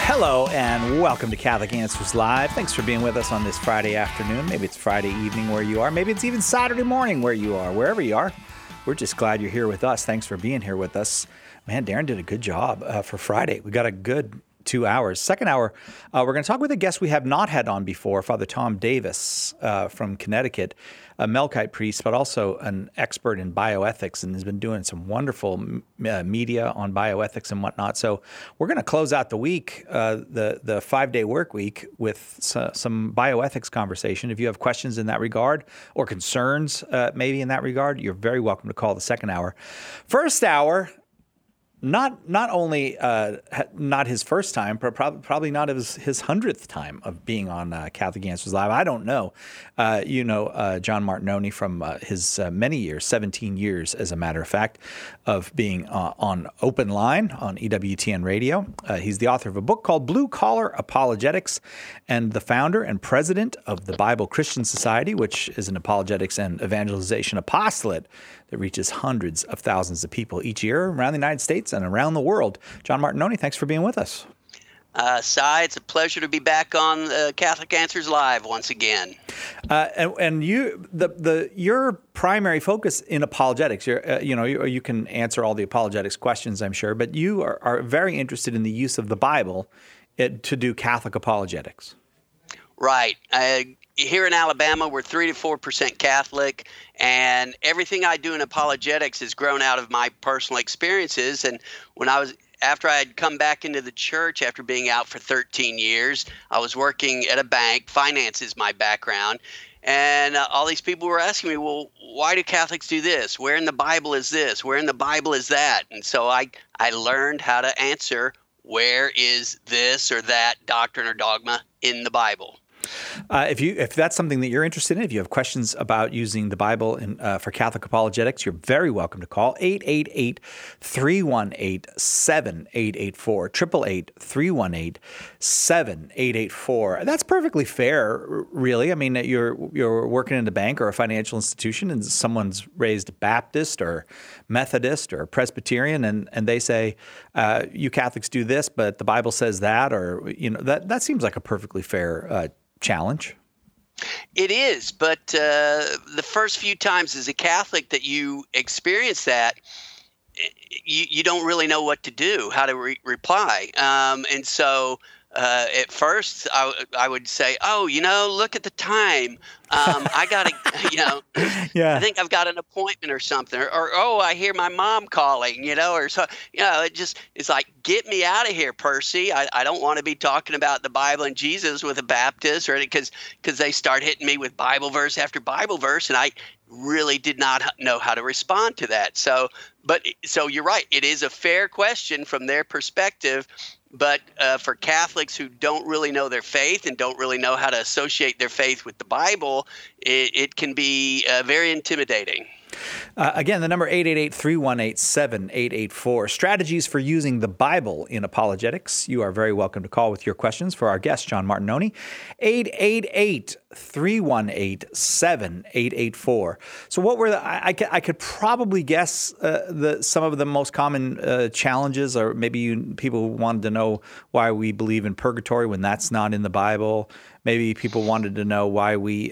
Hello and welcome to Catholic Answers Live. Thanks for being with us on this Friday afternoon. Maybe it's Friday evening where you are. Maybe it's even Saturday morning where you are. Wherever you are, we're just glad you're here with us. Thanks for being here with us. Man, Darren did a good job for Friday. We got a good 2 hours. Second hour, we're going to talk with a guest we have not had on before, Father Tom Davis from Connecticut, a Melkite priest, but also an expert in bioethics, and has been doing some wonderful media on bioethics and whatnot. So we're going to close out the week, the 5-day work week, with some bioethics conversation. If you have questions in that regard or concerns maybe in that regard, you're very welcome to call the second hour. First hour, not only not his first time, but probably not his 100th time of being on Catholic Answers Live. I don't know. John Martinoni from his many years, 17 years, as a matter of fact, of being on Open Line on EWTN Radio. He's the author of a book called Blue Collar Apologetics and the founder and president of the Bible Christian Society, which is an apologetics and evangelization apostolate that reaches hundreds of thousands of people each year around the United States and around the world. John Martinoni, thanks for being with us. Cy, it's a pleasure to be back on Catholic Answers Live once again. And your primary focus in apologetics, you can answer all the apologetics questions, I'm sure, but you are very interested in the use of the Bible to do Catholic apologetics. Right. Here in Alabama, we're 3 to 4% Catholic, and everything I do in apologetics has grown out of my personal experiences. And after I had come back into the church after being out for 13 years, I was working at a bank. Finance is my background. And all these people were asking me, well, why do Catholics do this? Where in the Bible is this? Where in the Bible is that? And so I learned how to answer, where is this or that doctrine or dogma in the Bible? If that's something that you're interested in, if you have questions about using the Bible for Catholic apologetics, you're very welcome to call 888-318-7884, 888-318-7884. That's perfectly fair, really. I mean, you're working in a bank or a financial institution, and someone's raised Baptist or Methodist or Presbyterian, and they say, you Catholics do this, but the Bible says that, or that seems like a perfectly fair challenge. It is, but the first few times as a Catholic that you experience that, you don't really know what to do, how to reply. And so at first I would say, look at the time. I got to, I think I've got an appointment or something, or I hear my mom calling, or so, it's like, get me out of here, Percy. I don't want to be talking about the Bible and Jesus with a Baptist, or because they start hitting me with Bible verse after Bible verse, and I really did not know how to respond to that. So you're right. It is a fair question from their perspective. But for Catholics who don't really know their faith and don't really know how to associate their faith with the Bible, it can be very intimidating. Again, the number 888-318-7884. Strategies for using the Bible in apologetics. You are very welcome to call with your questions for our guest, John Martinoni. 888-318-7884. So what were I could probably guess some of the most common challenges, or maybe people wanted to know why we believe in purgatory when that's not in the Bible. Maybe people wanted to know why we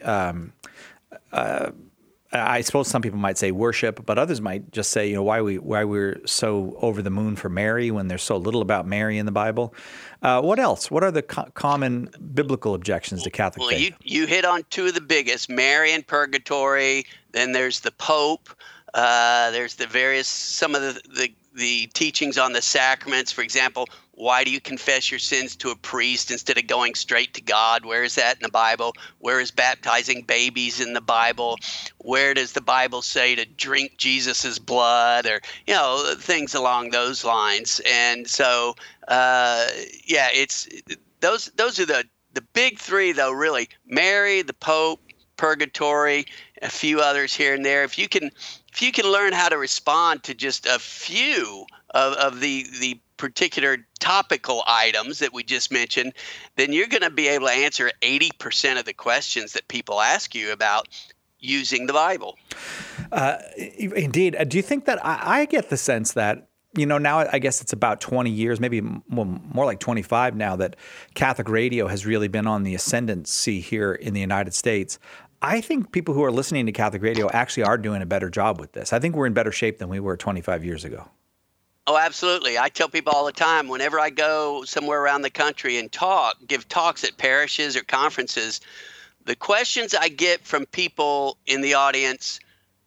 I suppose some people might say worship, but others might just say, why we're so over the moon for Mary when there's so little about Mary in the Bible. What else? What are the common biblical objections to Catholic faith? Well, you hit on two of the biggest: Mary and purgatory. Then there's the Pope. There's some of the teachings on the sacraments. For example, why do you confess your sins to a priest instead of going straight to God? Where is that in the Bible? Where is baptizing babies in the Bible? Where does the Bible say to drink Jesus's blood, or things along those lines? And so, it's those are the big three, though. Really, Mary, the Pope, purgatory, a few others here and there. If you can learn how to respond to just a few of the particular topical items that we just mentioned, then you're going to be able to answer 80% of the questions that people ask you about using the Bible. Indeed. Do you think that I get the sense that now I guess it's about 20 years, maybe more like 25 now, that Catholic radio has really been on the ascendancy here in the United States. I think people who are listening to Catholic radio actually are doing a better job with this. I think we're in better shape than we were 25 years ago. Oh, absolutely. I tell people all the time, whenever I go somewhere around the country and give talks at parishes or conferences, the questions I get from people in the audience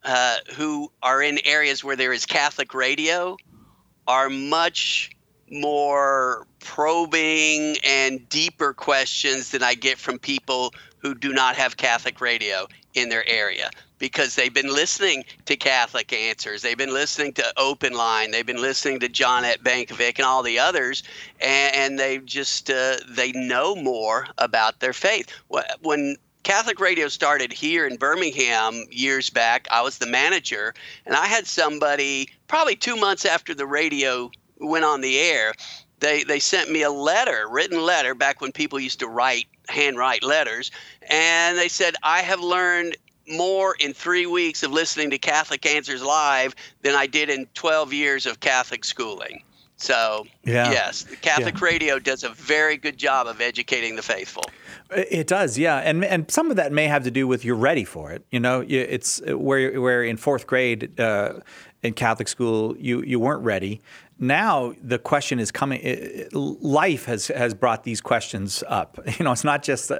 who are in areas where there is Catholic radio are much more probing and deeper questions than I get from people who do not have Catholic radio in their area, because they've been listening to Catholic Answers. They've been listening to Open Line. They've been listening to Jonette Bankovic and all the others, and they've just they know more about their faith. When Catholic radio started here in Birmingham years back, I was the manager, and I had somebody probably 2 months after the radio went on the air, they sent me a written letter, back when people used to handwrite letters, and they said, I have learned more in 3 weeks of listening to Catholic Answers Live than I did in 12 years of Catholic schooling. So, yes, the Catholic radio does a very good job of educating the faithful. It does, yeah. And some of that may have to do with you're ready for it. It's where in fourth grade in Catholic school, you weren't ready. Now the question is coming. Life has brought these questions up. It's not just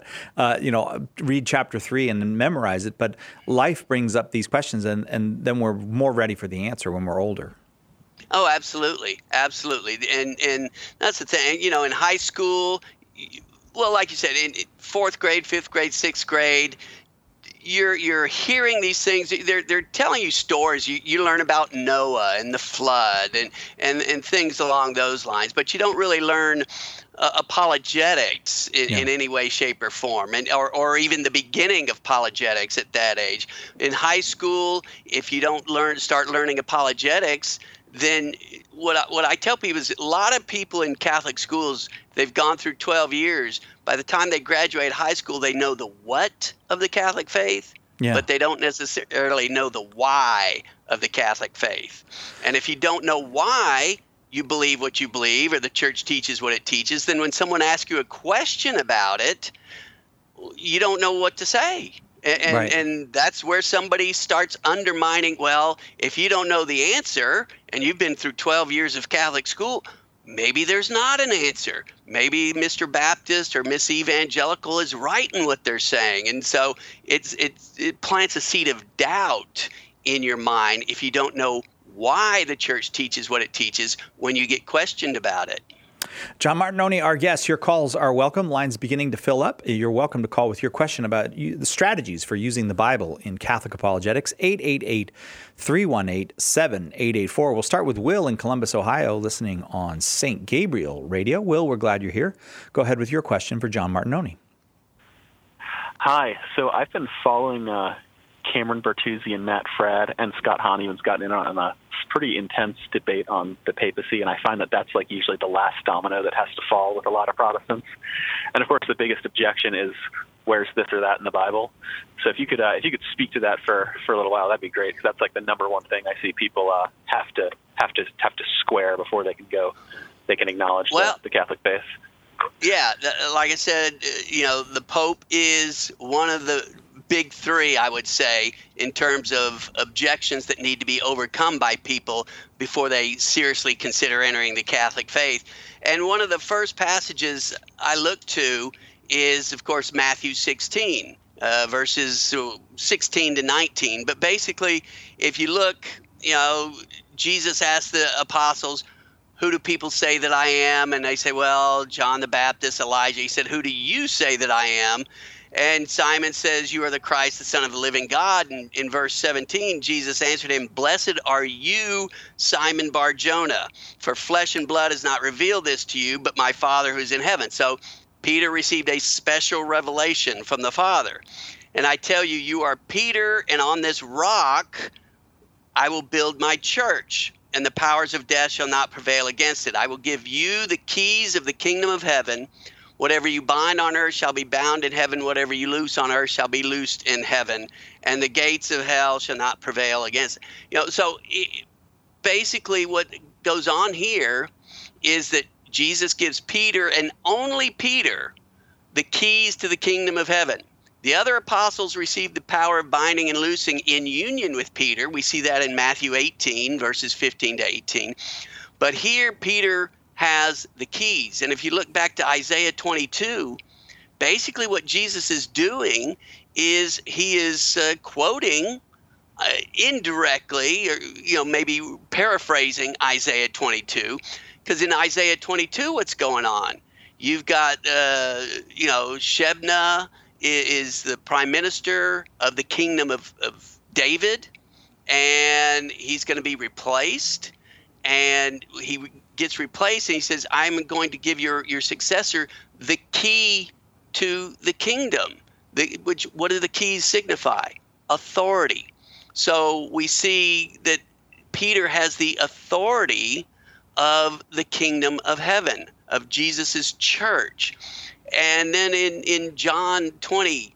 read chapter 3 and then memorize it, but life brings up these questions, and then we're more ready for the answer when we're older. Oh, absolutely, absolutely, and that's the thing. In high school, well, like you said, in fourth grade, fifth grade, sixth grade, you're hearing these things. They're telling you stories. You learn about Noah and the flood and things along those lines, but you don't really learn apologetics in any way, shape, or form, or even the beginning of apologetics at that age. In high school, if you don't start learning apologetics, then what I tell people is a lot of people in Catholic schools, they've gone through 12 years. By the time they graduate high school, they know the what of the Catholic faith, but they don't necessarily know the why of the Catholic faith. And if you don't know why you believe what you believe, or the church teaches what it teaches, then when someone asks you a question about it, you don't know what to say. And that's where somebody starts undermining, well, if you don't know the answer and you've been through 12 years of Catholic school, maybe there's not an answer. Maybe Mr. Baptist or Miss Evangelical is right in what they're saying. And so it plants a seed of doubt in your mind if you don't know why the church teaches what it teaches when you get questioned about it. John Martinoni, our guest. Your calls are welcome. Lines beginning to fill up. You're welcome to call with your question about the strategies for using the Bible in Catholic apologetics. 888-318-7884. We'll start with Will in Columbus, Ohio, listening on St. Gabriel Radio. Will, we're glad you're here. Go ahead with your question for John Martinoni. Hi. So I've been following Cameron Bertuzzi and Matt Fradd and Scott Hahn has gotten in on a pretty intense debate on the papacy, and I find that that's like usually the last domino that has to fall with a lot of Protestants. And of course, the biggest objection is, where's this or that in the Bible? So if you could speak to that for a little while, that'd be great, because that's like the number one thing I see people have to square before they can acknowledge the Catholic faith. Yeah, like I said, the Pope is one of the big three, I would say, in terms of objections that need to be overcome by people before they seriously consider entering the Catholic faith. And one of the first passages I look to is, of course, Matthew 16, verses 16 to 19. But basically, if you look, Jesus asked the apostles, who do people say that I am? And they say, well, John the Baptist, Elijah. He said, who do you say that I am? And Simon says, you are the Christ, the Son of the living God. And in verse 17, Jesus answered him, blessed are you, Simon Bar-Jonah, for flesh and blood has not revealed this to you, but my Father who's in heaven. So Peter received a special revelation from the Father. And I tell you, you are Peter, and on this rock I will build my church, and the powers of death shall not prevail against it. I will give you the keys of the kingdom of heaven. Whatever you bind on earth shall be bound in heaven. Whatever you loose on earth shall be loosed in heaven. And the gates of hell shall not prevail against it. So basically what goes on here is that Jesus gives Peter, and only Peter, the keys to the kingdom of heaven. The other apostles received the power of binding and loosing in union with Peter. We see that in Matthew 18, verses 15 to 18. But here, Peter has the keys. And if you look back to Isaiah 22, basically what Jesus is doing is he is quoting indirectly, or maybe paraphrasing Isaiah 22, because in Isaiah 22, what's going on? You've got Shebna is the prime minister of the kingdom of David, and he's going to be replaced, and he gets replaced, and he says, I'm going to give your successor the key to the kingdom. What do the keys signify? Authority. So we see that Peter has the authority of the kingdom of heaven, of Jesus's church. And then in John 21,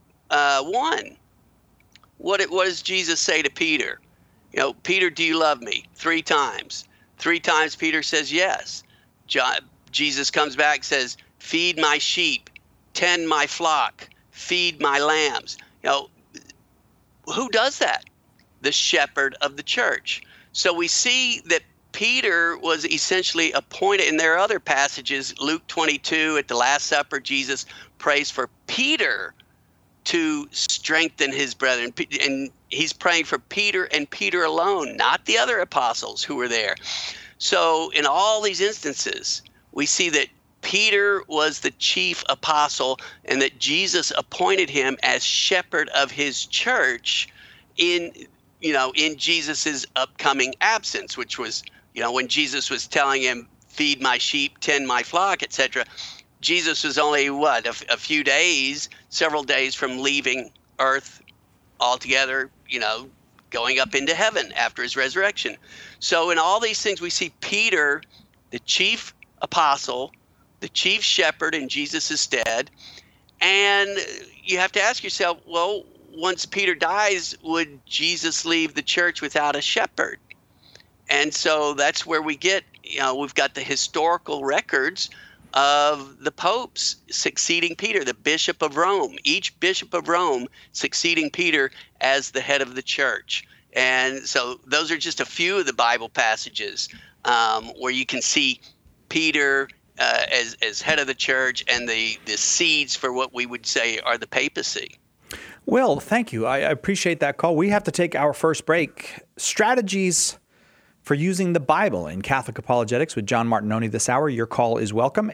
what does Jesus say to Peter? Peter, do you love me? 3 times. 3 times Peter says yes. Jesus comes back, says, feed my sheep, tend my flock, feed my lambs. Who does that? The shepherd of the church. So we see that Peter was essentially appointed, and there are other passages, Luke 22, at the Last Supper, Jesus prays for Peter to strengthen his brethren. And he's praying for Peter and Peter alone, not the other apostles who were there. So in all these instances, we see that Peter was the chief apostle and that Jesus appointed him as shepherd of his church in Jesus's upcoming absence, which was, when Jesus was telling him, feed my sheep, tend my flock, etc. Jesus was only, a few days, several days from leaving earth altogether, going up into heaven after his resurrection. So in all these things, we see Peter, the chief apostle, the chief shepherd in Jesus' stead. And you have to ask yourself, well, once Peter dies, would Jesus leave the church without a shepherd? And so that's where we get, we've got the historical records of the popes succeeding Peter, the Bishop of Rome, each Bishop of Rome succeeding Peter as the head of the church. And so those are just a few of the Bible passages where you can see Peter as head of the church and the seeds for what we would say are the papacy. Will, thank you. I appreciate that call. We have to take our first break. Strategies for using the Bible in Catholic apologetics with John Martinoni this hour. Your call is welcome,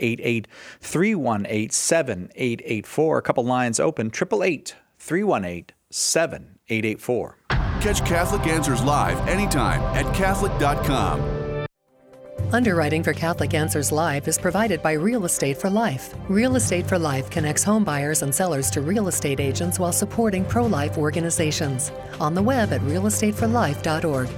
888-318-7884. A couple lines open, 888-318-7884. Catch Catholic Answers live anytime at Catholic.com. Underwriting for Catholic Answers Live is provided by Real Estate for Life. Real Estate for Life connects home buyers and sellers to real estate agents while supporting pro-life organizations. On the web at realestateforlife.org.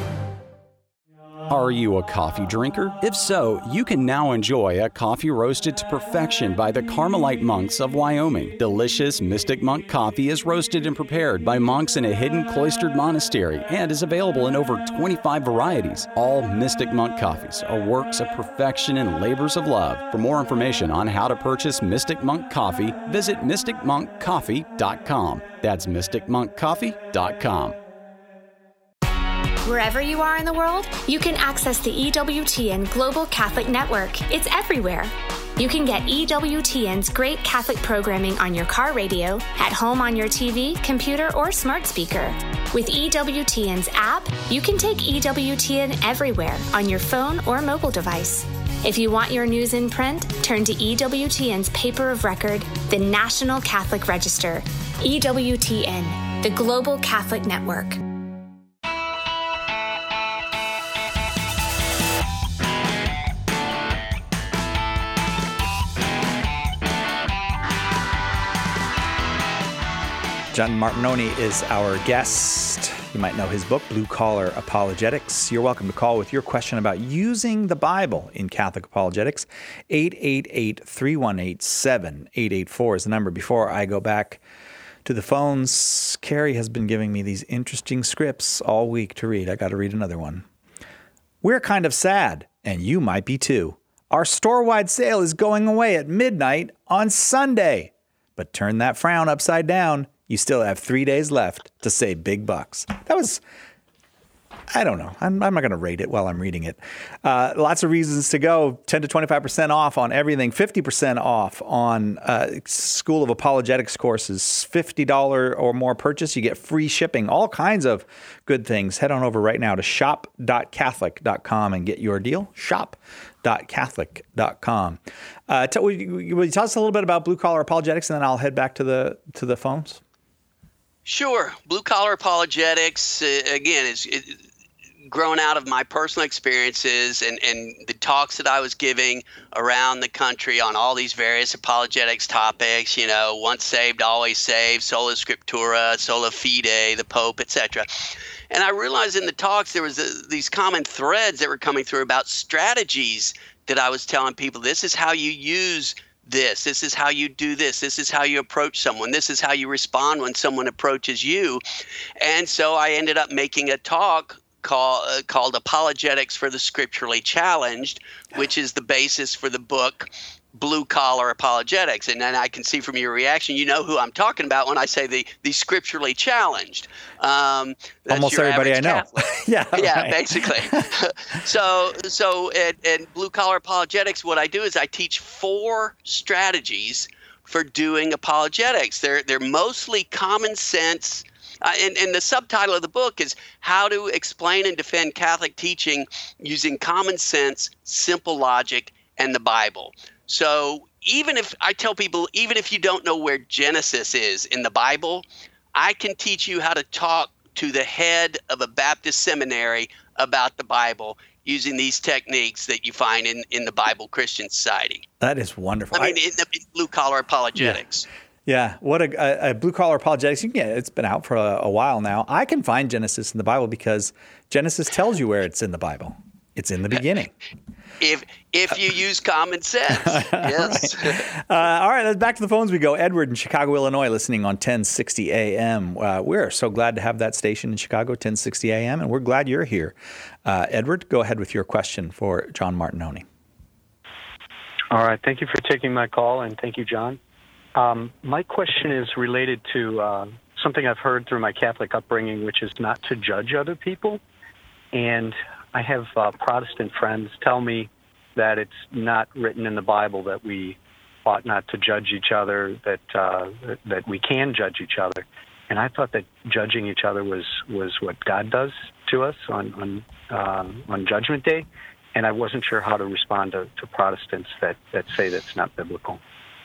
Are you a coffee drinker? If so, you can now enjoy a coffee roasted to perfection by the Carmelite monks of Wyoming. Delicious Mystic Monk coffee is roasted and prepared by monks in a hidden cloistered monastery and is available in over 25 varieties. All Mystic Monk coffees are works of perfection and labors of love. For more information on how to purchase Mystic Monk coffee, visit mysticmonkcoffee.com. That's mysticmonkcoffee.com. Wherever you are in the world, you can access the EWTN Global Catholic Network. It's everywhere. You can get EWTN's great Catholic programming on your car radio, at home on your TV, computer, or smart speaker. With EWTN's app, you can take EWTN everywhere on your phone or mobile device. If you want your news in print, turn to EWTN's paper of record, the National Catholic Register. EWTN, the Global Catholic Network. John Martinoni is our guest. You might know his book, Blue Collar Apologetics. You're welcome to call with your question about using the Bible in Catholic apologetics. 888-318-7884 is the number. Before I go back to the phones, Carrie has been giving me these interesting scripts all week to read. I got to read another one. We're kind of sad, and you might be too. Our store-wide sale is going away at midnight on Sunday. But turn that frown upside down. You still have 3 days left to save big bucks. That was, I don't know. I'm not going to rate it while I'm reading it. Lots of reasons to go. 10 to 25% off on everything. 50% off on School of Apologetics courses. $50 or more purchase, you get free shipping. All kinds of good things. Head on over right now to shop.catholic.com and get your deal. Shop.catholic.com. Will you tell us a little bit about Blue Collar Apologetics, and then I'll head back to the phones? Sure. Blue Collar Apologetics, again, is grown out of my personal experiences and the talks that I was giving around the country on all these various apologetics topics, once saved, always saved, sola scriptura, sola fide, the Pope, etc. And I realized in the talks there was these common threads that were coming through about strategies that I was telling people. This is how you use this. This is how you do this. This is how you approach someone. This is how you respond when someone approaches you. And so I ended up making a talk called Apologetics for the Scripturally Challenged, which is the basis for the book Blue Collar Apologetics. And then I can see from your reaction, you know who I'm talking about when I say the scripturally challenged. Almost everybody I know. Yeah, right. Basically. So at Blue Collar Apologetics, what I do is I teach 4 strategies for doing apologetics. They're mostly common sense. And the subtitle of the book is How to Explain and Defend Catholic Teaching Using Common Sense, Simple Logic, and the Bible. So even if I tell people, even if you don't know where Genesis is in the Bible, I can teach you how to talk to the head of a Baptist seminary about the Bible using these techniques that you find in the Bible Christian Society. That is wonderful. I mean, in Blue Collar Apologetics. Yeah, what a Blue Collar Apologetics. It's been out for a while now. I can find Genesis in the Bible because Genesis tells you where it's in the Bible. It's in the beginning. If you use common sense, yes. Right. All right, back to the phones we go. Edward in Chicago, Illinois, listening on 1060 AM. We're so glad to have that station in Chicago, 1060 AM, and we're glad you're here. Edward, go ahead with your question for John Martinoni. All right, thank you for taking my call, and thank you, John. My question is related to something I've heard through my Catholic upbringing, which is not to judge other people. And I have Protestant friends tell me that it's not written in the Bible that we ought not to judge each other, that we can judge each other. And I thought that judging each other was what God does to us on Judgment Day. And I wasn't sure how to respond to Protestants that say that's not biblical.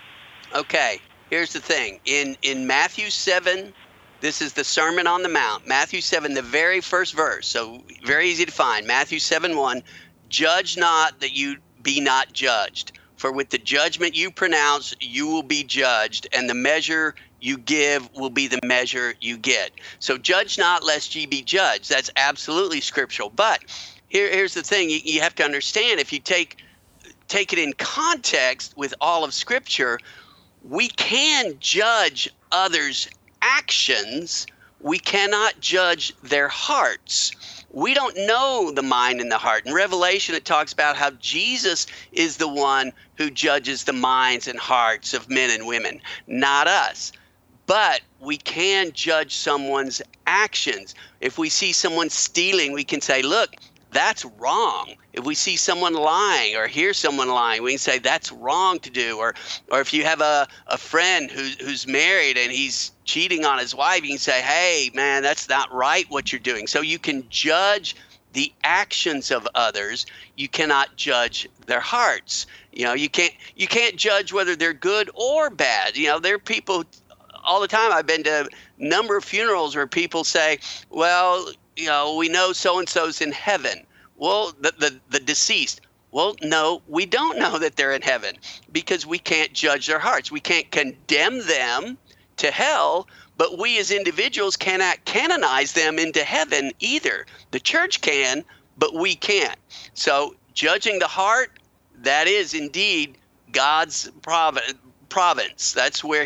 Okay, here's the thing. In Matthew 7, this is the Sermon on the Mount. Matthew 7, the very first verse, so very easy to find. Matthew 7:1, judge not that you be not judged. For with the judgment you pronounce, you will be judged, and the measure you give will be the measure you get. So judge not lest ye be judged. That's absolutely scriptural. But here's the thing. You have to understand, if you take it in context with all of Scripture, we can judge others' actions. We cannot judge their hearts. We don't know the mind and the heart. In Revelation, it talks about how Jesus is the one who judges the minds and hearts of men and women, not us. But we can judge someone's actions. If we see someone stealing, we can say, look, that's wrong. If we see someone lying or hear someone lying, we can say that's wrong to do. Or if you have a friend who's married and he's cheating on his wife, you can say, hey, man, that's not right what you're doing. So you can judge the actions of others. You cannot judge their hearts. You can't judge whether they're good or bad. There are people all the time. I've been to a number of funerals where people say, well, we know so-and-so's in heaven. Well, the deceased. Well, no, we don't know that they're in heaven because we can't judge their hearts. We can't condemn them to hell, but we as individuals cannot canonize them into heaven either. The church can, but we can't. So judging the heart, that is indeed God's province. That's where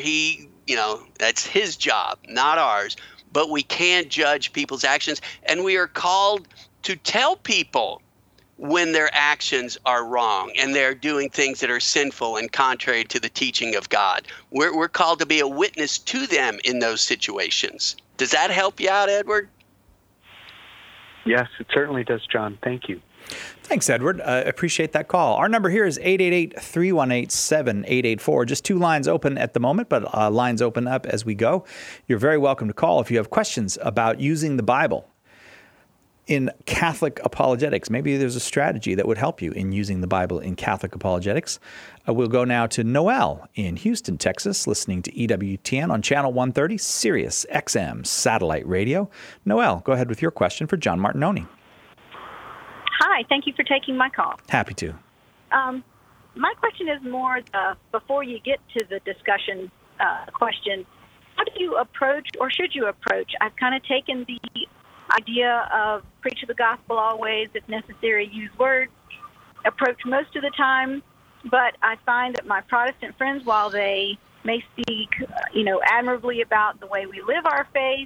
that's his job, not ours. But we can judge people's actions, and we are called to tell people when their actions are wrong and they're doing things that are sinful and contrary to the teaching of God. We're called to be a witness to them in those situations. Does that help you out, Edward? Yes, it certainly does, John. Thank you. Thanks, Edward. Appreciate that call. Our number here is 888-318-7884. Just 2 lines open at the moment, but lines open up as we go. You're very welcome to call if you have questions about using the Bible in Catholic apologetics. Maybe there's a strategy that would help you in using the Bible in Catholic apologetics. We'll go now to Noel in Houston, Texas, listening to EWTN on Channel 130, Sirius XM satellite radio. Noel, go ahead with your question for John Martinoni. Hi, thank you for taking my call. Happy to. My question is more before you get to the discussion question, how do you approach, or should you approach? I've kind of taken the idea of preach the gospel always, if necessary, use words, approach most of the time, but I find that my Protestant friends, while they may speak, admirably about the way we live our faith,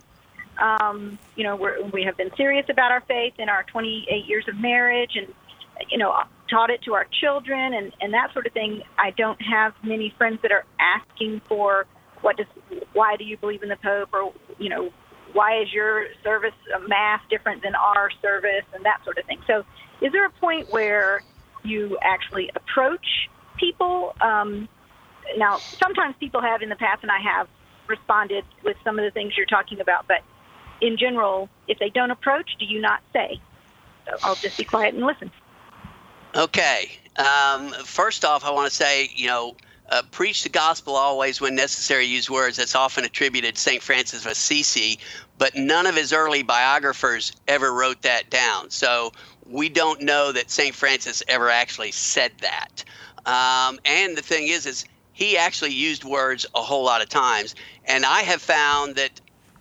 we have been serious about our faith in our 28 years of marriage and, taught it to our children and that sort of thing. I don't have many friends that are asking for why do you believe in the Pope, or, why is your service mass different than our service, and that sort of thing. So is there a point where you actually approach people? Now, sometimes people have in the past, and I have responded with some of the things you're talking about, but in general, if they don't approach, do you not say? So I'll just be quiet and listen. Okay. First off, I want to say, preach the gospel always, when necessary, use words. That's often attributed to St. Francis of Assisi, but none of his early biographers ever wrote that down. So we don't know that St. Francis ever actually said that. And the thing is he actually used words a whole lot of times. And I have found that,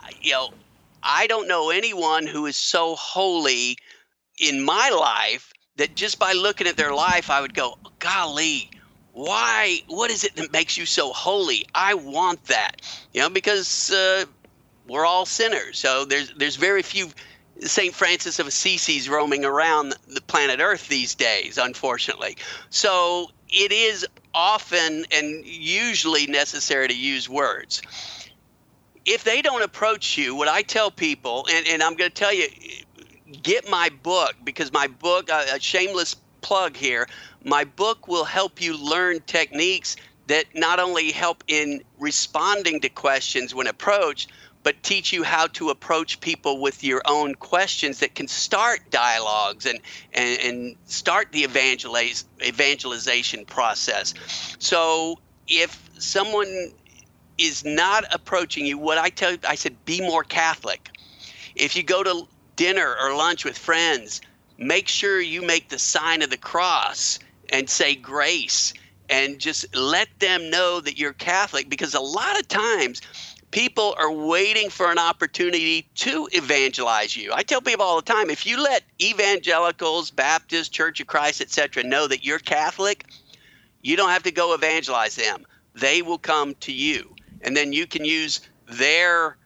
I don't know anyone who is so holy in my life that just by looking at their life, I would go, golly, why? What is it that makes you so holy? I want that, because we're all sinners. So there's very few St. Francis of Assisi's roaming around the planet Earth these days, unfortunately. So it is often and usually necessary to use words. If they don't approach you, what I tell people, and I'm going to tell you, get my book, because my book, a shameless plug here, my book will help you learn techniques that not only help in responding to questions when approached, but teach you how to approach people with your own questions that can start dialogues and start the evangelization process. So if someone is not approaching you, what I said, be more Catholic. If you go to dinner or lunch with friends, make sure you make the sign of the cross and say grace, and just let them know that you're Catholic, because a lot of times people are waiting for an opportunity to evangelize you. I tell people all the time, if you let evangelicals, Baptists, Church of Christ, etc. know that you're Catholic, you don't have to go evangelize them. They will come to you, and then you can use their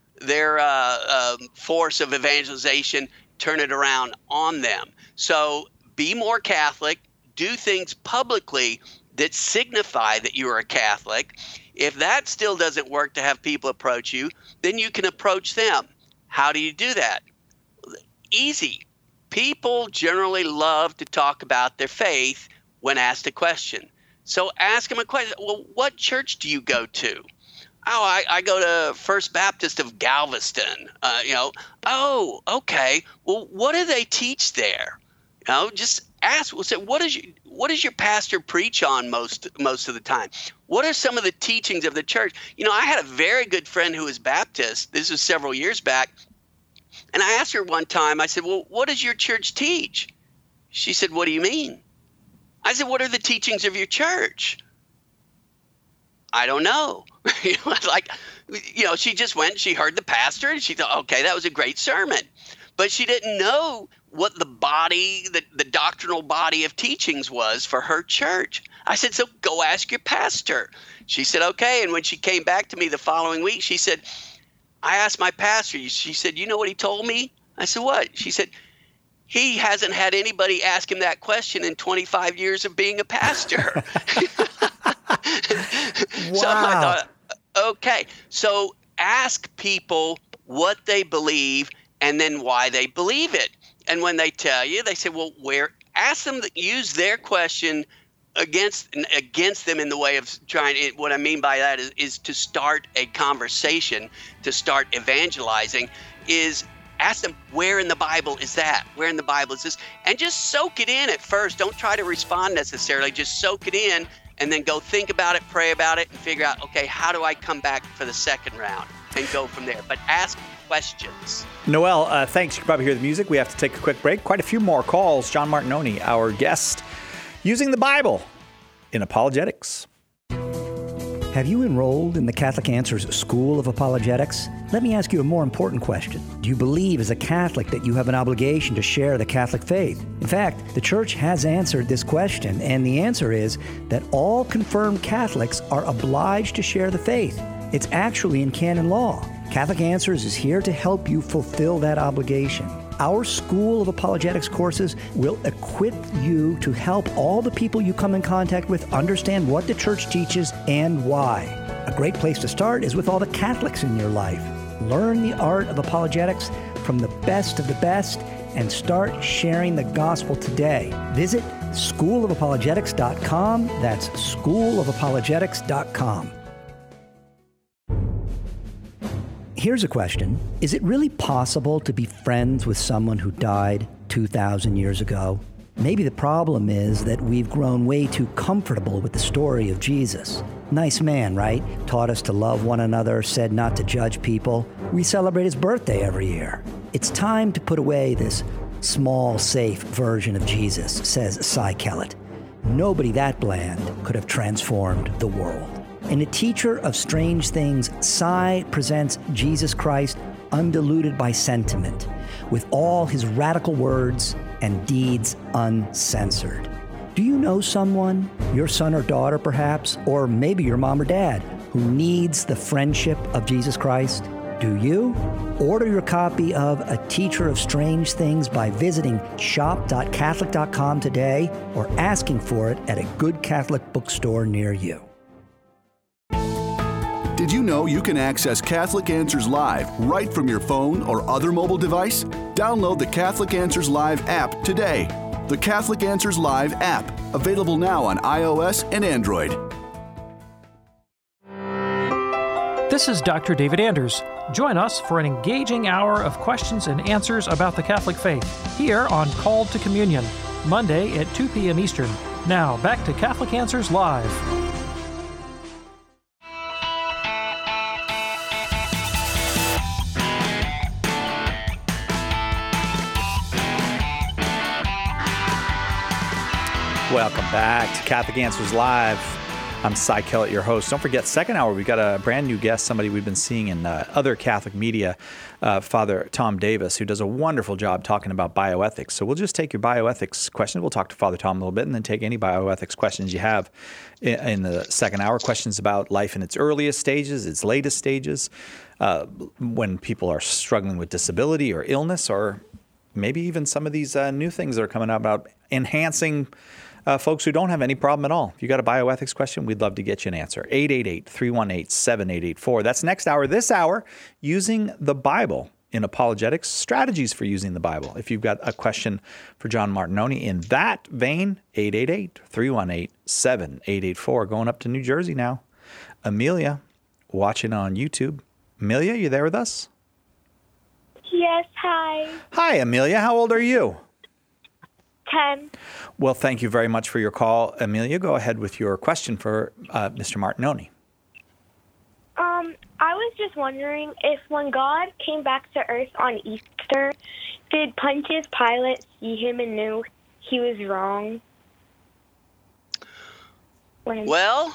force of evangelization, turn it around on them. So be more Catholic, do things publicly that signify that you are a Catholic. If that still doesn't work to have people approach you, then you can approach them. How do you do that? Easy. People generally love to talk about their faith when asked a question. So ask them a question. Well, what church do you go to? Oh, I go to First Baptist of Galveston. Oh, okay. Well, what do they teach there? Just ask. We'll say, what does your pastor preach on most of the time? What are some of the teachings of the church? I had a very good friend who was Baptist. This was several years back. And I asked her one time, I said, well, what does your church teach? She said, what do you mean? I said, what are the teachings of your church? I don't know. She just went, she heard the pastor, and she thought, okay, that was a great sermon. But she didn't know what the doctrinal body of teachings was for her church. I said, so go ask your pastor. She said, okay. And when she came back to me the following week, she said, I asked my pastor. She said, you know what he told me? I said, what? She said, he hasn't had anybody ask him that question in 25 years of being a pastor. Wow. So I thought, okay, so ask people what they believe and then why they believe it. And when they tell you, they say, well, ask them to use their question against them in the way of trying. What I mean by that is to start a conversation, to start evangelizing, is ask them, where in the Bible is that? Where in the Bible is this? And just soak it in at first. Don't try to respond necessarily. Just soak it in and then go think about it, pray about it, and figure out, okay, how do I come back for the second round and go from there? But ask questions. Noel, thanks. You can probably hear the music. We have to take a quick break. Quite a few more calls. John Martinoni, our guest, using the Bible in apologetics. Have you enrolled in the Catholic Answers School of Apologetics? Let me ask you a more important question. Do you believe as a Catholic that you have an obligation to share the Catholic faith? In fact, the Church has answered this question, and the answer is that all confirmed Catholics are obliged to share the faith. It's actually in canon law. Catholic Answers is here to help you fulfill that obligation. Our School of Apologetics courses will equip you to help all the people you come in contact with understand what the Church teaches and why. A great place to start is with all the Catholics in your life. Learn the art of apologetics from the best of the best and start sharing the gospel today. Visit schoolofapologetics.com. That's schoolofapologetics.com. Here's a question. Is it really possible to be friends with someone who died 2,000 years ago? Maybe the problem is that we've grown way too comfortable with the story of Jesus. Nice man, right? Taught us to love one another, said not to judge people. We celebrate his birthday every year. It's time to put away this small, safe version of Jesus, says Cy Kellett. Nobody that bland could have transformed the world. In A Teacher of Strange Things, Cy presents Jesus Christ undiluted by sentiment, with all his radical words and deeds uncensored. Do you know someone, your son or daughter perhaps, or maybe your mom or dad, who needs the friendship of Jesus Christ? Do you? Order your copy of A Teacher of Strange Things by visiting shop.catholic.com today or asking for it at a good Catholic bookstore near you. Did you know you can access Catholic Answers Live right from your phone or other mobile device? Download the Catholic Answers Live app today. The Catholic Answers Live app, available now on iOS and Android. This is Dr. David Anders. Join us for an engaging hour of questions and answers about the Catholic faith here on Called to Communion, Monday at 2 p.m. Eastern. Now, back to Catholic Answers Live. Welcome back to Catholic Answers Live. I'm Cy Kellett, your host. Don't forget, second hour, we've got a brand new guest, somebody we've been seeing in other Catholic media, Father Tom Davis, who does a wonderful job talking about bioethics. So we'll just take your bioethics questions. We'll talk to Father Tom a little bit and then take any bioethics questions you have in the second hour. Questions about life in its earliest stages, its latest stages, when people are struggling with disability or illness, or maybe even some of these new things that are coming out about enhancing folks who don't have any problem at all. If you got a bioethics question, we'd love to get you an answer. 888-318-7884. That's next hour. This hour, using the Bible in apologetics, strategies for using the Bible. If you've got a question for John Martinoni in that vein, 888-318-7884. Going up to New Jersey now. Amelia, watching on YouTube. Amelia, you there with us? Yes, hi. Hi, Amelia. How old are you? 10. Well, thank you very much for your call. Amelia, go ahead with your question for Mr. Martinoni. I was just wondering if when God came back to earth on Easter, did Pontius Pilate see him and knew he was wrong? Well,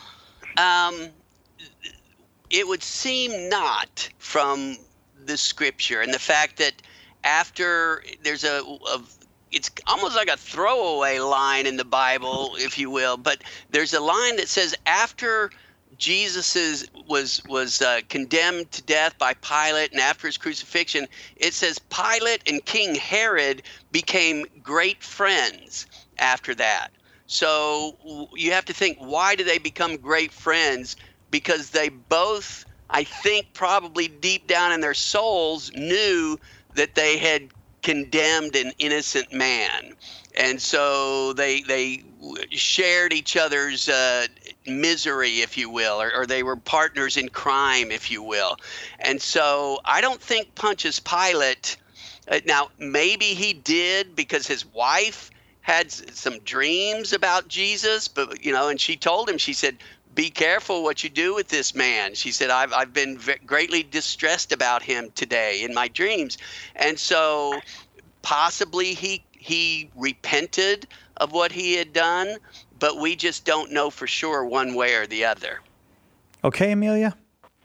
it would seem not from the scripture, and the fact that after there's it's almost like a throwaway line in the Bible, if you will, but there's a line that says after Jesus was condemned to death by Pilate, and after his crucifixion, it says Pilate and King Herod became great friends after that. So you have to think, why do they become great friends? Because they both, I think, probably deep down in their souls knew that they had condemned an innocent man. And so they shared each other's misery, if you will, or they were partners in crime, if you will. And so I don't think Pontius Pilate, now maybe he did because his wife had some dreams about Jesus, but, you know, and she told him, she said, be careful what you do with this man. She said, I've been greatly distressed about him today in my dreams. And so possibly he repented of what he had done, but we just don't know for sure one way or the other. Okay, Amelia?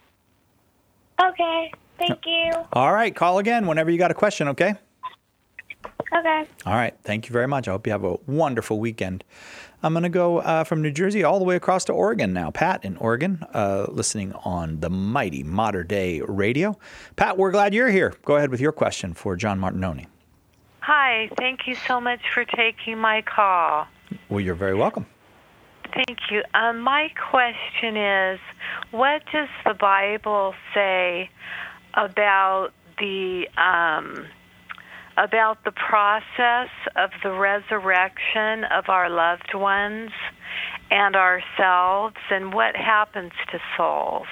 Okay, thank you. All right, call again whenever you got a question, okay? Okay. All right, thank you very much. I hope you have a wonderful weekend. I'm going to go from New Jersey all the way across to Oregon now. Pat in Oregon, listening on the mighty Mater Dei Radio. Pat, we're glad you're here. Go ahead with your question for John Martinoni. Hi, thank you so much for taking my call. Well, you're very welcome. Thank you. My question is, what does the Bible say about the process of the resurrection of our loved ones and ourselves, and what happens to souls?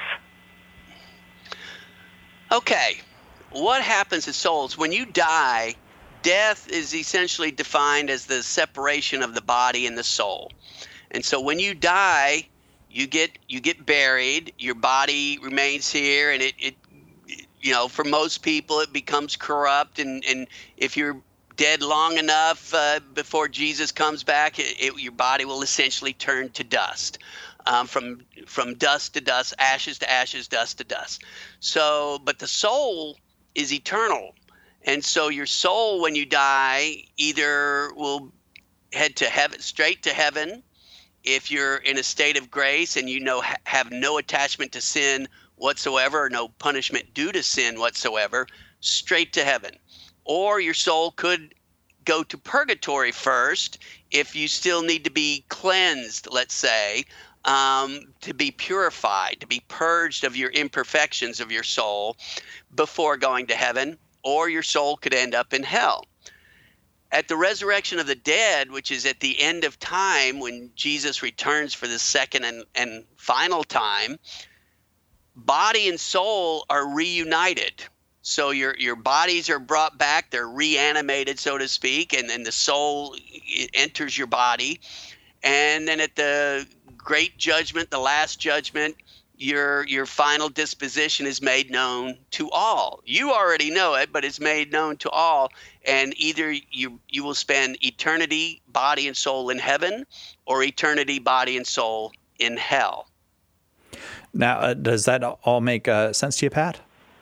Okay, what happens to souls? When you die, death is essentially defined as the separation of the body and the soul. And so when you die, you get buried, your body remains here, and it you know, for most people, it becomes corrupt. And if you're dead long enough before Jesus comes back, your body will essentially turn to dust, from dust to dust, ashes to ashes, dust to dust. So, but the soul is eternal. And so your soul, when you die, either will head to heaven, straight to heaven, if you're in a state of grace and you know have no attachment to sin whatsoever, or no punishment due to sin whatsoever, straight to heaven. Or your soul could go to purgatory first if you still need to be cleansed, let's say, to be purified, to be purged of your imperfections of your soul before going to heaven, or your soul could end up in hell. At the resurrection of the dead, which is at the end of time when Jesus returns for the second and final time, body and soul are reunited. So your bodies are brought back, they're reanimated, so to speak, and then the soul enters your body. And then at the great judgment, the last judgment, your final disposition is made known to all. You already know it, but it's made known to all. And either you will spend eternity, body and soul, in heaven, or eternity, body and soul, in hell. Now, does that all make sense to you, Pat?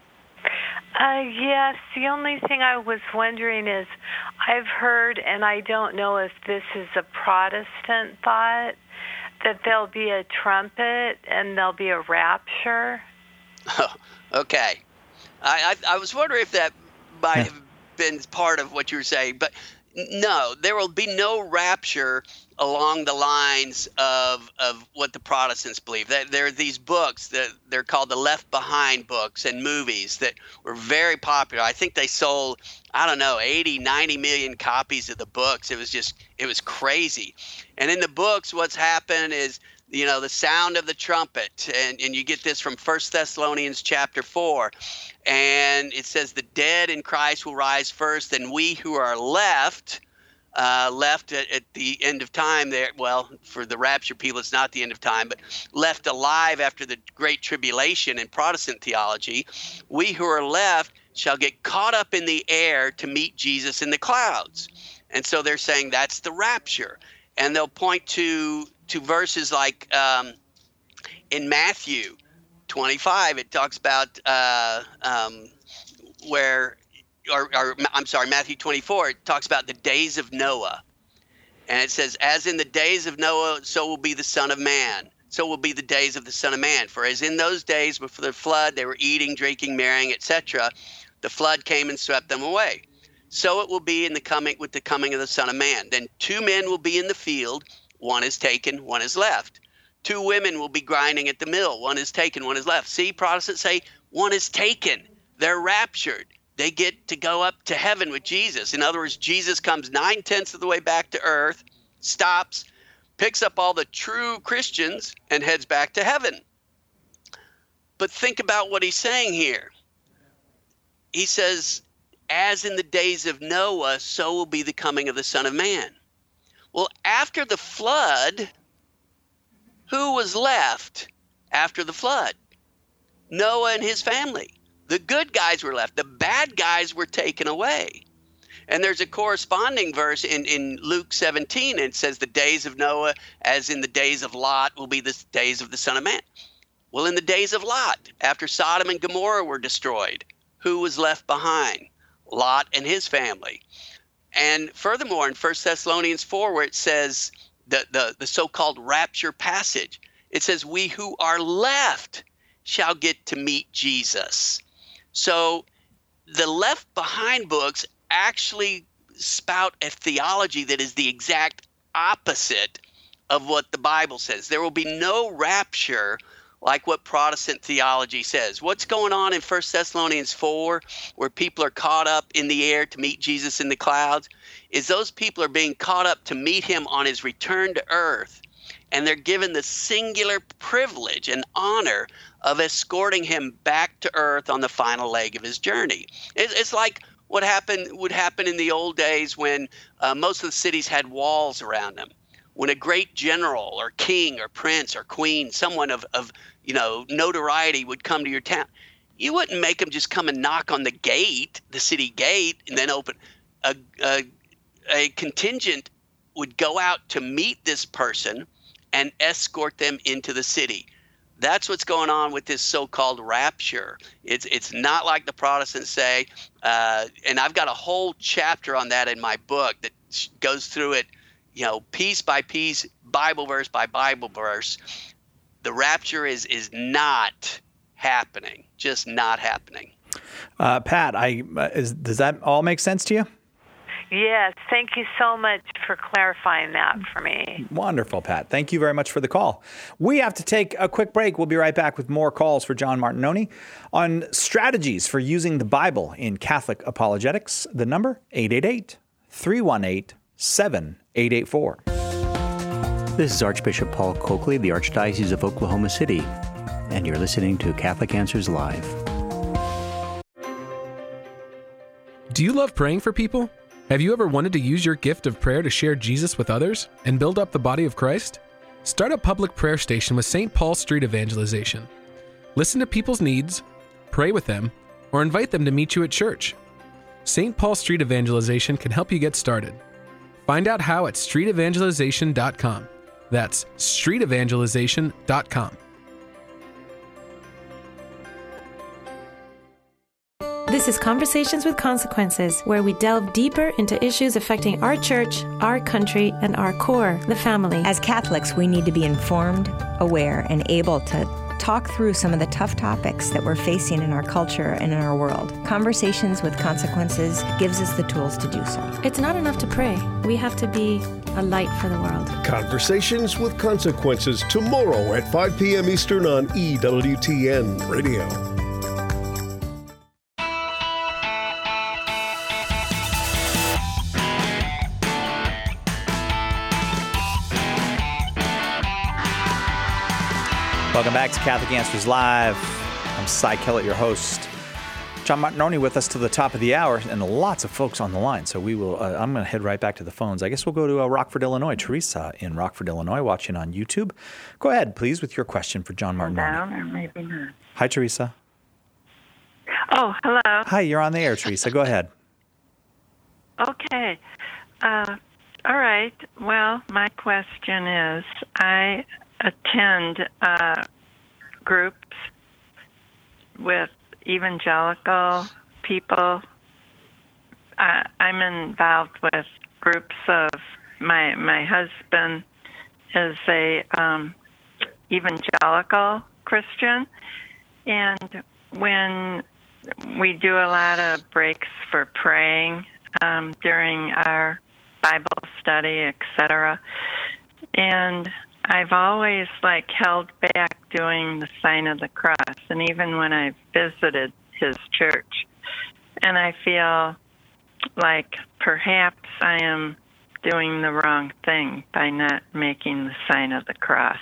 Yes. The only thing I was wondering is, I've heard, and I don't know if this is a Protestant thought, that there'll be a trumpet and there'll be a rapture. Oh, okay. I was wondering if that might have been part of what you were saying, but no, there will be no rapture along the lines of what the Protestants believe. There are these books that they're called the Left Behind books and movies that were very popular. I think they sold, 80, 90 million copies of the books. It was crazy. And in the books, what's happened is, the sound of the trumpet, and you get this from 1 Thessalonians chapter 4, and it says the dead in Christ will rise first, and we who are left at the end of time there, well, for the rapture people, it's not the end of time, but left alive after the Great Tribulation in Protestant theology, we who are left shall get caught up in the air to meet Jesus in the clouds. And so they're saying that's the rapture. And they'll point to verses like in Matthew 25, it talks about Matthew 24, it talks about the days of Noah. And it says, as in the days of Noah, so will be the Son of Man. so will be the days of the Son of Man. For as in those days before the flood, they were eating, drinking, marrying, etc., the flood came and swept them away. So it will be with the coming of the Son of Man. Then 2 men will be in the field, one is taken, one is left. 2 women will be grinding at the mill, one is taken, one is left. See, Protestants say one is taken. They're raptured. They get to go up to heaven with Jesus. In other words, Jesus comes 9/10 of the way back to earth, stops, picks up all the true Christians, and heads back to heaven. But think about what he's saying here. He says, as in the days of Noah, so will be the coming of the Son of Man. Well, after the flood, who was left after the flood? Noah and his family. The good guys were left. The bad guys were taken away. And there's a corresponding verse in Luke 17, and it says the days of Noah, as in the days of Lot, will be the days of the Son of Man. Well, in the days of Lot, after Sodom and Gomorrah were destroyed, who was left behind? Lot and his family. And furthermore, in 1 Thessalonians 4, where it says the so-called rapture passage, it says, we who are left shall get to meet Jesus. So the Left Behind books actually spout a theology that is the exact opposite of what the Bible says. There will be no rapture like what Protestant theology says. What's going on in 1 Thessalonians 4, where people are caught up in the air to meet Jesus in the clouds, is those people are being caught up to meet him on his return to earth, and they're given the singular privilege and honor of escorting him back to earth on the final leg of his journey. It's like what would happen in the old days when most of the cities had walls around them. When a great general or king or prince or queen, someone of notoriety would come to your town, you wouldn't make them just come and knock on the gate, the city gate, and then open. A contingent would go out to meet this person and escort them into the city. That's what's going on with this so-called rapture. It's not like the Protestants say, and I've got a whole chapter on that in my book that goes through it, piece by piece, Bible verse by Bible verse. The rapture is not happening, just not happening. Pat, does that all make sense to you? Yes, thank you so much for clarifying that for me. Wonderful, Pat. Thank you very much for the call. We have to take a quick break. We'll be right back with more calls for John Martinoni on strategies for using the Bible in Catholic apologetics. The number, 888-318-7884. This is Archbishop Paul Coakley of the Archdiocese of Oklahoma City, and you're listening to Catholic Answers Live. Do you love praying for people? Have you ever wanted to use your gift of prayer to share Jesus with others and build up the body of Christ? Start a public prayer station with St. Paul Street Evangelization. Listen to people's needs, pray with them, or invite them to meet you at church. St. Paul Street Evangelization can help you get started. Find out how at streetevangelization.com. That's streetevangelization.com. This is Conversations with Consequences, where we delve deeper into issues affecting our church, our country, and our core, the family. As Catholics, we need to be informed, aware, and able to talk through some of the tough topics that we're facing in our culture and in our world. Conversations with Consequences gives us the tools to do so. It's not enough to pray. We have to be a light for the world. Conversations with Consequences, tomorrow at 5 p.m. Eastern on EWTN Radio. Welcome back to Catholic Answers Live. I'm Cy Kellett, your host. John Martinoni with us to the top of the hour, and lots of folks on the line. So we will. I'm going to head right back to the phones. I guess we'll go to Rockford, Illinois. Teresa in Rockford, Illinois, watching on YouTube. Go ahead, please, with your question for John Martinoni. Down or maybe not. Hi, Teresa. Oh, hello. Hi, you're on the air, Teresa. Go ahead. Okay. All right. Well, my question is, I attend groups with evangelical people. I'm involved with groups of my husband is a evangelical Christian, and when we do a lot of breaks for praying during our Bible study, etc., and I've always held back doing the sign of the cross, and even when I visited his church, and I feel like perhaps I am doing the wrong thing by not making the sign of the cross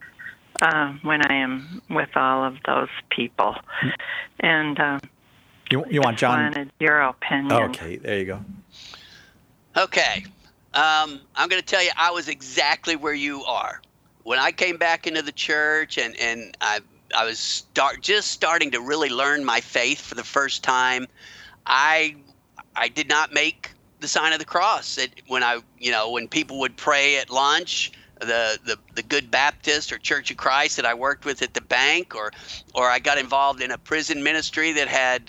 when I am with all of those people. And you want John? I wanted your opinion. Okay, there you go. Okay. I'm going to tell you, I was exactly where you are. When I came back into the church and I was just starting to really learn my faith for the first time, I did not make the sign of the cross. When people would pray at lunch, the Good Baptist or Church of Christ that I worked with at the bank, or I got involved in a prison ministry that had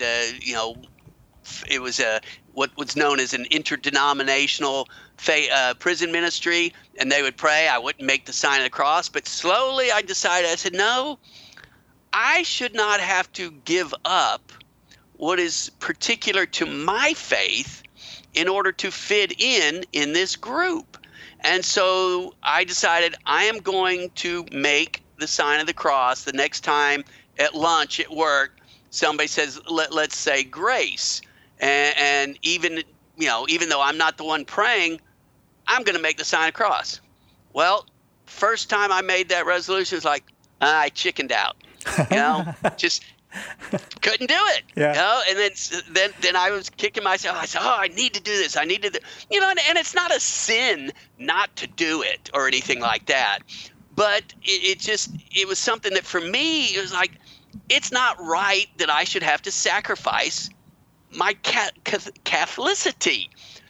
it was what was known as an interdenominational prison ministry, and they would pray. I wouldn't make the sign of the cross, but slowly I decided, I said, no, I should not have to give up what is particular to my faith in order to fit in this group. And so I decided I am going to make the sign of the cross the next time at lunch at work somebody says, let's say grace. And even though I'm not the one praying, I'm going to make the sign of the cross. Well, first time I made that resolution, it's like, I chickened out, just couldn't do it. Yeah. And then I was kicking myself. I said, I need to do this. I need to and it's not a sin not to do it or anything like that. But it was something that for me, it was like, it's not right that I should have to sacrifice my Catholicity,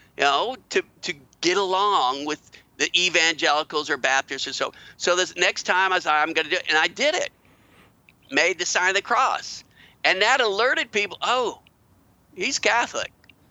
to get along with the evangelicals or Baptists or so. So this next time I was like, I'm going to do it. And I did it. Made the sign of the cross. And that alerted people, he's Catholic.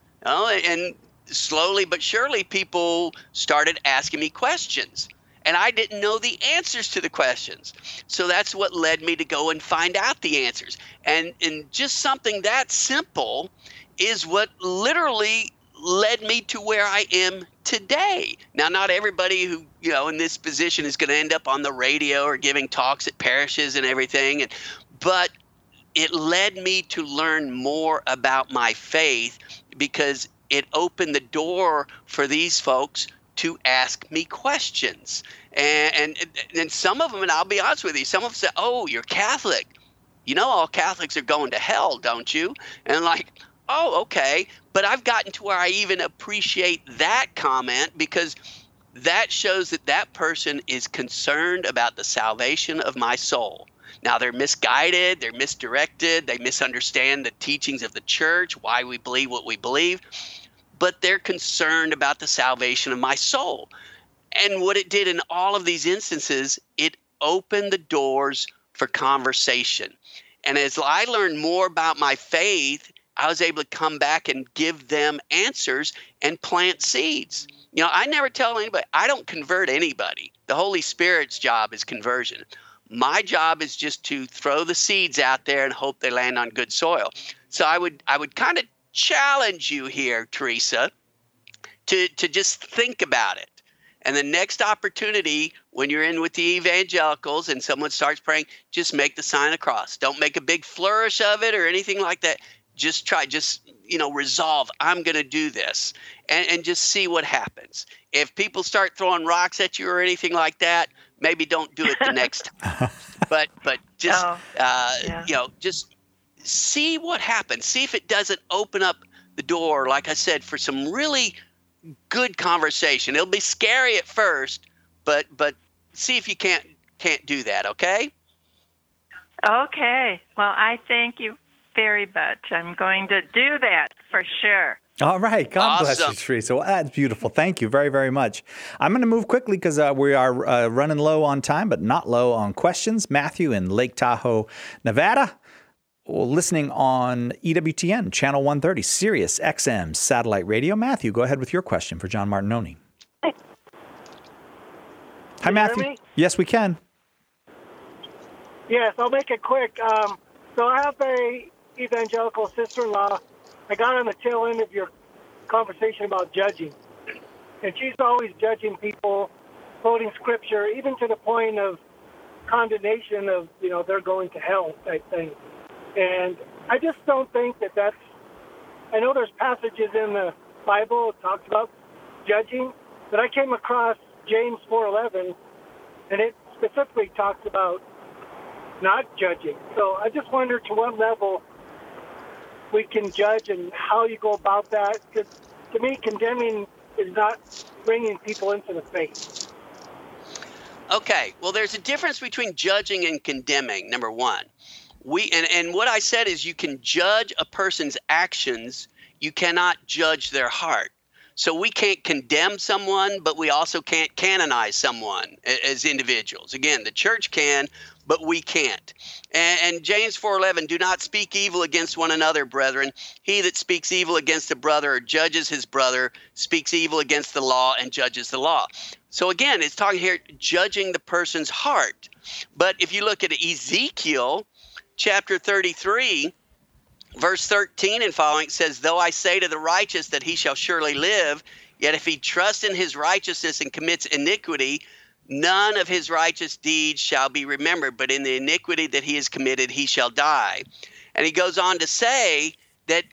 And slowly but surely people started asking me questions. And I didn't know the answers to the questions. So that's what led me to go and find out the answers. And just something that simple is what literally led me to where I am today. Now, not everybody who, in this position is going to end up on the radio or giving talks at parishes and everything. But it led me to learn more about my faith because it opened the door for these folks to ask me questions. And some of them, and I'll be honest with you, some of them said, you're Catholic. All Catholics are going to hell, don't you? And I'm like, okay. But I've gotten to where I even appreciate that comment because that shows that person is concerned about the salvation of my soul. Now, they're misguided, they're misdirected, they misunderstand the teachings of the church, why we believe what we believe, but they're concerned about the salvation of my soul. And what it did in all of these instances, it opened the doors for conversation. And as I learned more about my faith, I was able to come back and give them answers and plant seeds. I never tell anybody, I don't convert anybody. The Holy Spirit's job is conversion. My job is just to throw the seeds out there and hope they land on good soil. So I would kind of challenge you here, Teresa, to just think about it. And the next opportunity, when you're in with the evangelicals and someone starts praying, just make the sign of the cross. Don't make a big flourish of it or anything like that. Just try, resolve, I'm going to do this, and just see what happens. If people start throwing rocks at you or anything like that, maybe don't do it the next time. But just, just see what happens. See if it doesn't open up the door, like I said, for some really good conversation. It'll be scary at first, but see if you can't do that, okay? Okay. Well, I thank you very much. I'm going to do that for sure. All right. God bless you, Teresa. Well, that's beautiful. Thank you very, very much. I'm going to move quickly because we are running low on time, but not low on questions. Matthew in Lake Tahoe, Nevada, listening on EWTN, Channel 130, Sirius XM Satellite Radio. Matthew, go ahead with your question for John Martinoni. Hi. Hi, Matthew. Hear me? Yes, we can. Yes, I'll make it quick. So I have a evangelical sister-in-law. I got on the tail end of your conversation about judging. And she's always judging people, quoting scripture, even to the point of condemnation of, they're going to hell type thing. And I just don't think that that's, I know there's passages in the Bible that talks about judging, but I came across James 4:11, and it specifically talks about not judging. So I just wonder to what level we can judge and how you go about that. Because to me, condemning is not bringing people into the faith. Okay, well, there's a difference between judging and condemning, number one. And what I said is you can judge a person's actions, you cannot judge their heart. So we can't condemn someone, but we also can't canonize someone as individuals. Again, the church can, but we can't. And James 4:11, do not speak evil against one another, brethren. He that speaks evil against a brother or judges his brother speaks evil against the law and judges the law. So again, it's talking here judging the person's heart. But if you look at Ezekiel chapter 33, verse 13 and following, it says, though I say to the righteous that he shall surely live, yet if he trusts in his righteousness and commits iniquity, none of his righteous deeds shall be remembered, but in the iniquity that he has committed, he shall die. And he goes on to say that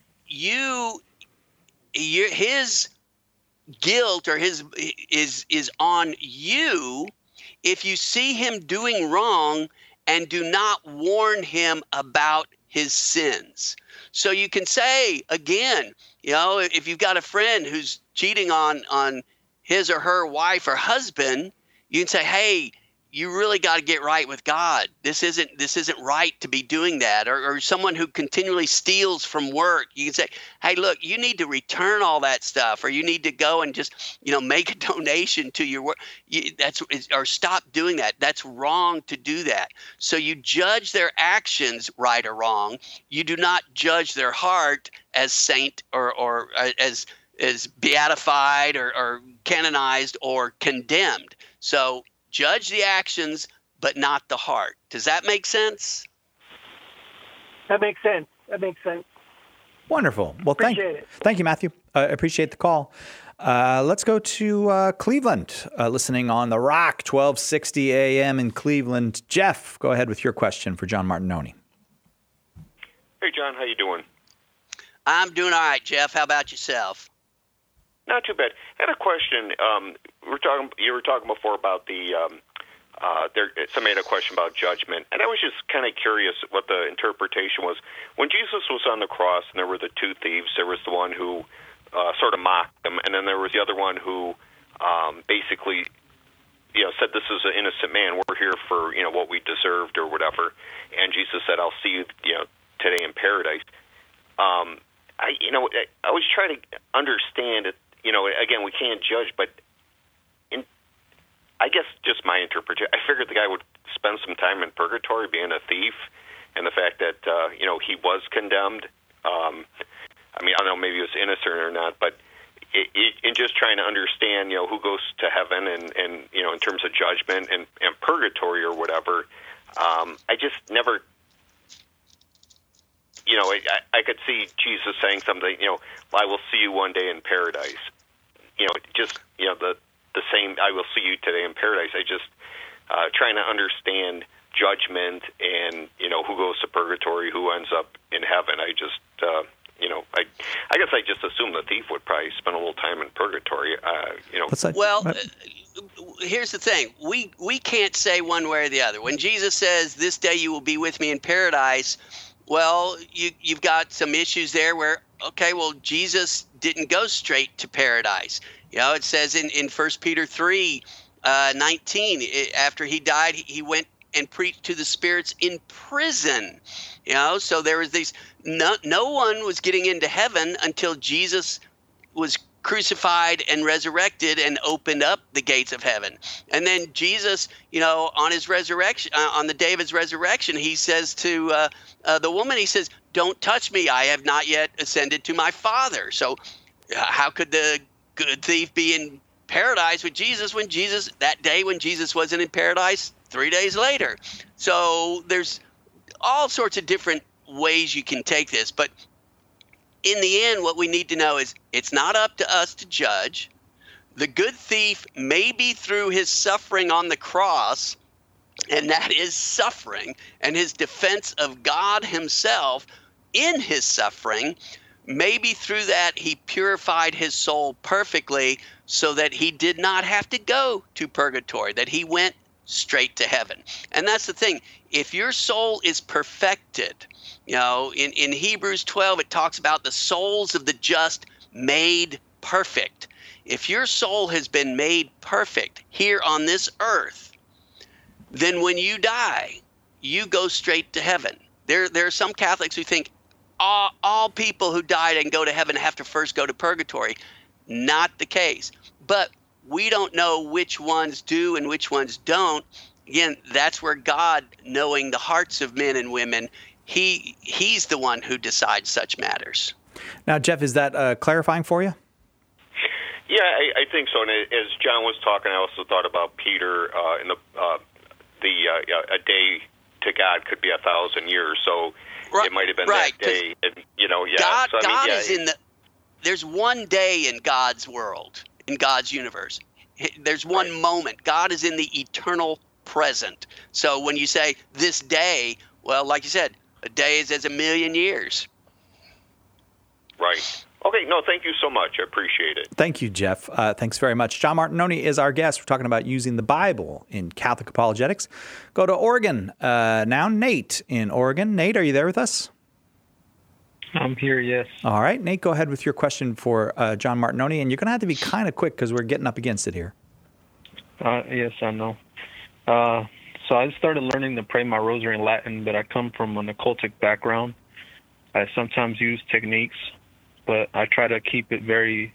his guilt or his is on you if you see him doing wrong and do not warn him about his sins. So you can say, again, if you've got a friend who's cheating on his or her wife or husband, you can say, hey, you really got to get right with God. This isn't right to be doing that. Or someone who continually steals from work, you can say, hey, look, you need to return all that stuff, or you need to go and just, make a donation to your work. Or stop doing that. That's wrong to do that. So you judge their actions right or wrong. You do not judge their heart as saint or as beatified or canonized or condemned. So judge the actions, but not the heart. Does that make sense? That makes sense. Wonderful. Well, thank you, Matthew. Appreciate the call. Let's go to Cleveland, listening on The Rock, 1260 AM in Cleveland. Jeff, go ahead with your question for John Martinoni. Hey, John, how you doing? I'm doing all right, Jeff. How about yourself? Not too bad. I had a question. You were talking before about somebody had a question about judgment, and I was just kind of curious what the interpretation was. When Jesus was on the cross and there were the two thieves, there was the one who sort of mocked him, and then there was the other one who basically said, this is an innocent man. We're here for what we deserved or whatever. And Jesus said, I'll see you today in paradise. I was trying to understand it. Again, we can't judge, but I guess just my interpretation, I figured the guy would spend some time in purgatory being a thief, and the fact that, he was condemned. I don't know, maybe he was innocent or not, but in just trying to understand, who goes to heaven and in terms of judgment and purgatory or whatever, I just never... I could see Jesus saying something, I will see you one day in paradise. The same, I will see you today in paradise. I just trying to understand judgment and, who goes to purgatory, who ends up in heaven. I just, I guess I just assume the thief would probably spend a little time in purgatory, Well, here's the thing. We can't say one way or the other. When Jesus says, this day you will be with me in paradise, well, you've got some issues there where, okay, well, Jesus didn't go straight to paradise. It says in 1 Peter 3:19, after he died, he went and preached to the spirits in prison. So there was these, no one was getting into heaven until Jesus was crucified and resurrected and opened up the gates of heaven. And then Jesus, on his resurrection, on the day of his resurrection, he says to the woman, he says, don't touch me. I have not yet ascended to my Father. So how could the good thief be in paradise with Jesus when Jesus, that day when Jesus wasn't in paradise 3 days later. So there's all sorts of different ways you can take this. But in the end, what we need to know is it's not up to us to judge. The good thief, maybe through his suffering on the cross, and that is suffering, and his defense of God himself in his suffering, maybe through that he purified his soul perfectly so that he did not have to go to purgatory, that he went straight to heaven. And that's the thing. If your soul is perfected, in Hebrews 12, it talks about the souls of the just made perfect. If your soul has been made perfect here on this earth, then when you die, you go straight to heaven. There are some Catholics who think all people who died and go to heaven have to first go to purgatory. Not the case. But we don't know which ones do and which ones don't. Again, that's where God, knowing the hearts of men and women, he's the one who decides such matters. Now, Jeff, is that clarifying for you? Yeah, I think so. And as John was talking, I also thought about Peter in a day to God could be 1,000 years. So it might have been that day. And, God is in there's one day in God's world, in God's universe. There's one moment. God is in the eternal present. So when you say this day, well, like you said, a day is as a million years. Right. Okay, no, thank you so much. I appreciate it. Thank you, Jeff. Thanks very much. John Martinoni is our guest. We're talking about using the Bible in Catholic apologetics. Go to Oregon now. Nate in Oregon. Nate, are you there with us? I'm here, yes. All right, Nate, go ahead with your question for John Martinoni, and you're going to have to be kind of quick because we're getting up against it here. Yes, I know. So I started learning to pray my rosary in Latin, but I come from an occultic background. I sometimes use techniques, but I try to keep it very...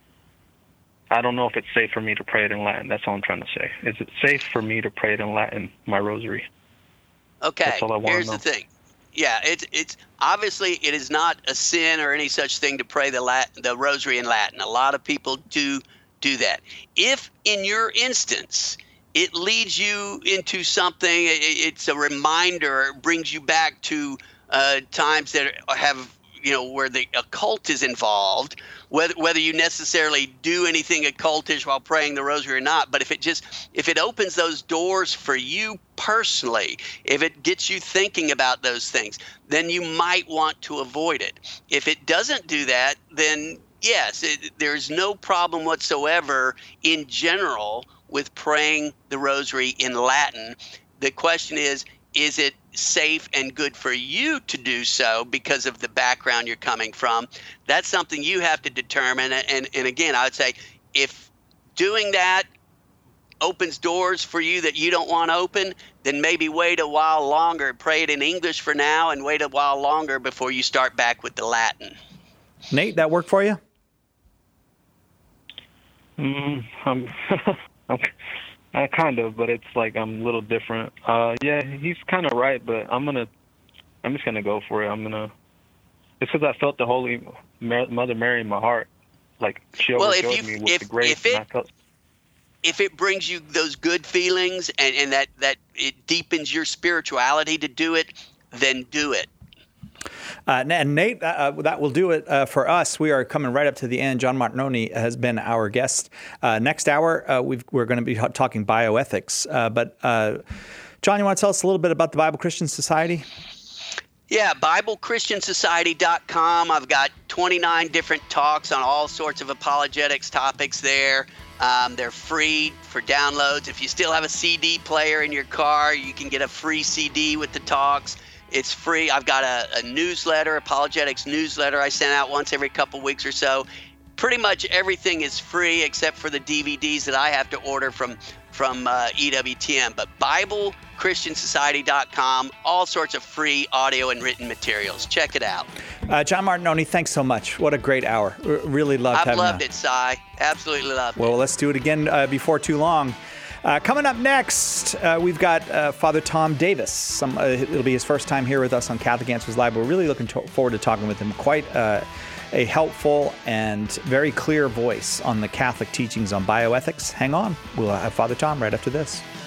I don't know if it's safe for me to pray it in Latin. That's all I'm trying to say. Is it safe for me to pray it in Latin, my rosary? Okay, That's all I want to know. Here's the thing. Yeah, it's obviously it is not a sin or any such thing to pray the rosary in Latin. A lot of people do that. If in your instance it leads you into something, it's a reminder, it brings you back to times that have, where the occult is involved, whether you necessarily do anything occultish while praying the rosary or not, but if it opens those doors for you personally, if it gets you thinking about those things, then you might want to avoid it. If it doesn't do that, then yes, there's no problem whatsoever in general with praying the rosary in Latin. The question is it safe and good for you to do so because of the background you're coming from? That's something you have to determine. And again, I would say if doing that opens doors for you that you don't want open, then maybe wait a while longer. Pray it in English for now and wait a while longer before you start back with the Latin. Nate, that work for you? Kind of, but it's like I'm a little different. Yeah, he's kind of right, but I'm just gonna go for it. It's because I felt the Holy Mother Mary in my heart, like she overjoyed me with the grace. If it brings you those good feelings and that it deepens your spirituality to do it, then do it. And Nate, that will do it for us. We are coming right up to the end. John Martinoni has been our guest. Next hour, we're going to be talking bioethics. But John, you want to tell us a little bit about the Bible Christian Society? Yeah, BibleChristianSociety.com. I've got 29 different talks on all sorts of apologetics topics there. They're free for downloads. If you still have a CD player in your car, you can get a free CD with the talks. It's free. I've got a newsletter, apologetics newsletter I send out once every couple weeks or so. Pretty much everything is free except for the DVDs that I have to order from EWTN. But BibleChristianSociety.com, all sorts of free audio and written materials. Check it out. John Martinoni, thanks so much. What a great hour. Really loved having you. I've loved it, Si. Absolutely loved it. Well, let's do it again before too long. Coming up next, we've got Father Tom Davis. It'll be his first time here with us on Catholic Answers Live. We're really looking forward to talking with him. Quite a helpful and very clear voice on the Catholic teachings on bioethics. Hang on. We'll have Father Tom right after this.